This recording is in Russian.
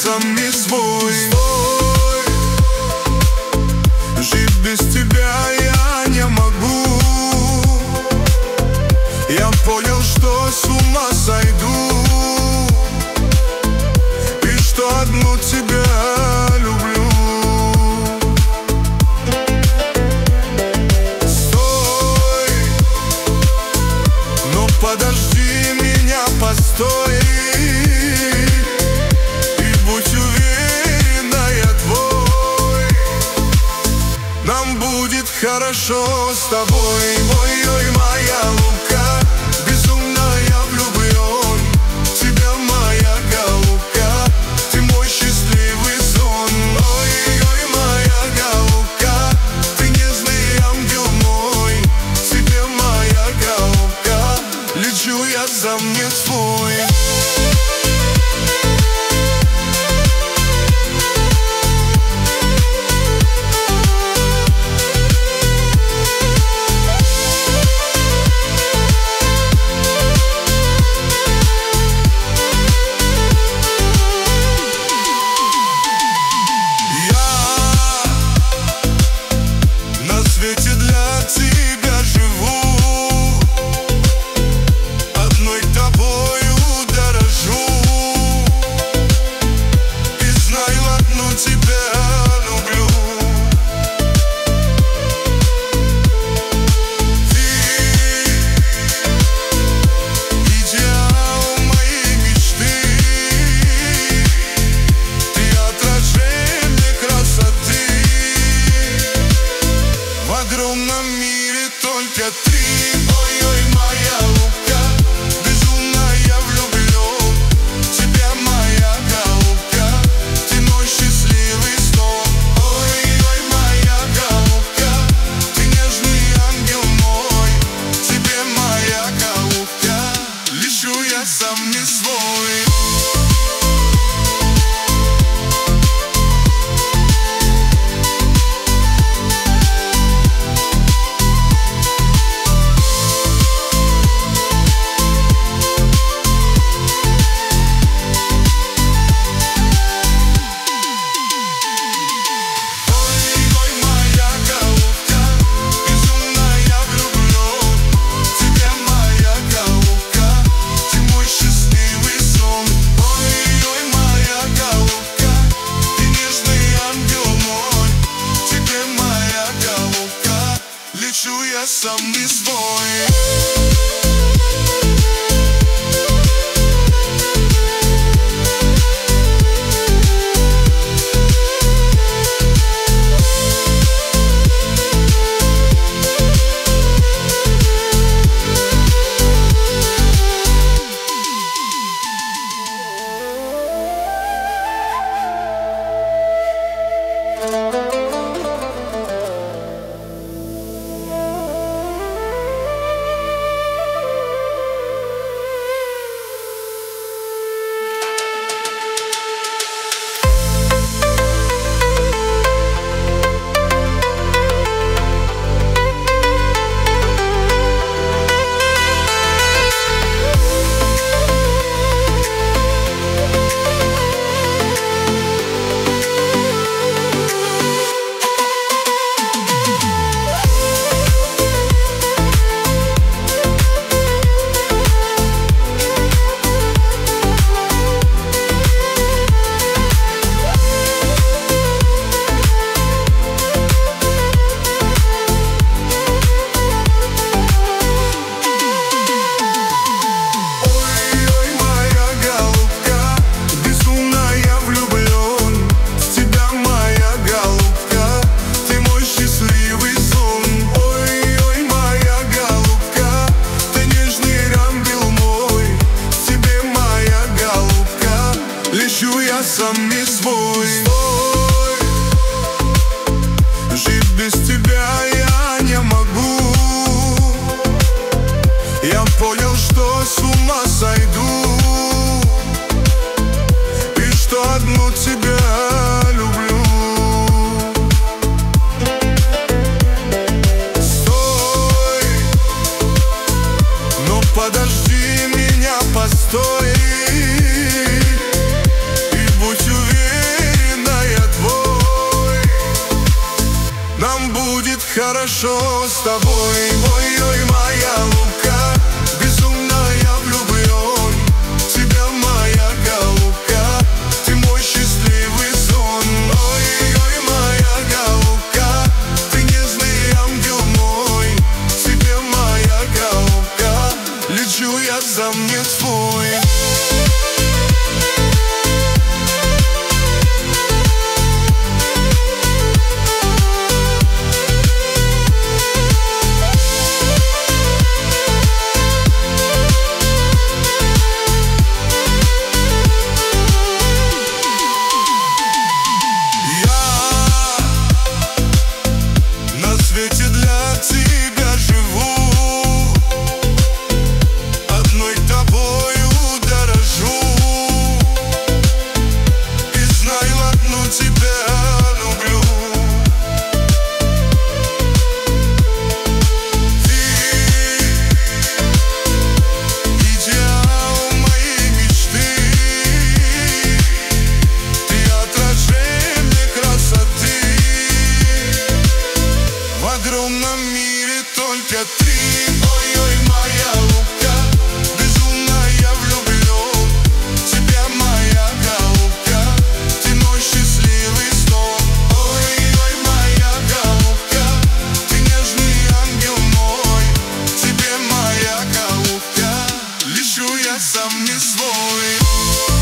сам не свой. Стой, жить без тебя я не могу. Я понял, что с ума сойду, и что одну тебя люблю. Стой, но подожди меня, постой, и будь уверена, я твой. Нам будет хорошо с тобой. Ой-ой, моя Лука, безумно я влюблен в тебя, моя голубка, ты мой счастливый сон. Ой-ой, моя голубка, ты нежный ангел мой, тебе, моя голубка, лечу я сам не свой. Для тебя живу, одной тобою дорожу, и знаю, одну тебя люблю. Ты идеал моей мечты, ты отражение красоты. В огромном мире только ты. Ой-ой, моя Лука, безумно я влюблен в тебя, моя голубка, ты мой счастливый сон. Ой-ой, моя голубка, ты нежный ангел мой, тебе, моя голубка, лечу я сам не свой. Лечу я сам не свой. Лечу я сам не свой. Стой, жить без тебя я не могу. Я понял, что с ума сойду, и что одну тебя люблю. Стой, но подожди меня, постой, и будь уверен. хорошо с тобой. Ой-ой, моя Лука, безумно я влюблен в тебя, моя голубка, ты мой счастливый сон. Ой-ой, моя голубка, ты нежный ангел мой, тебе, моя голубка, лечу я сам не свой. Для тебя живу, одной тобою дорожу, и знаю, одну тебя люблю. Ты идеал моей мечты, ты отражение красоты. В огромном мире только три. Ой-ой, моя Лука, безумно я влюблен в тебя, моя голубка, ты мой счастливый сон. Ой-ой, моя голубка, ты нежный ангел мой, тебе, моя голубка, лечу я сам не свой.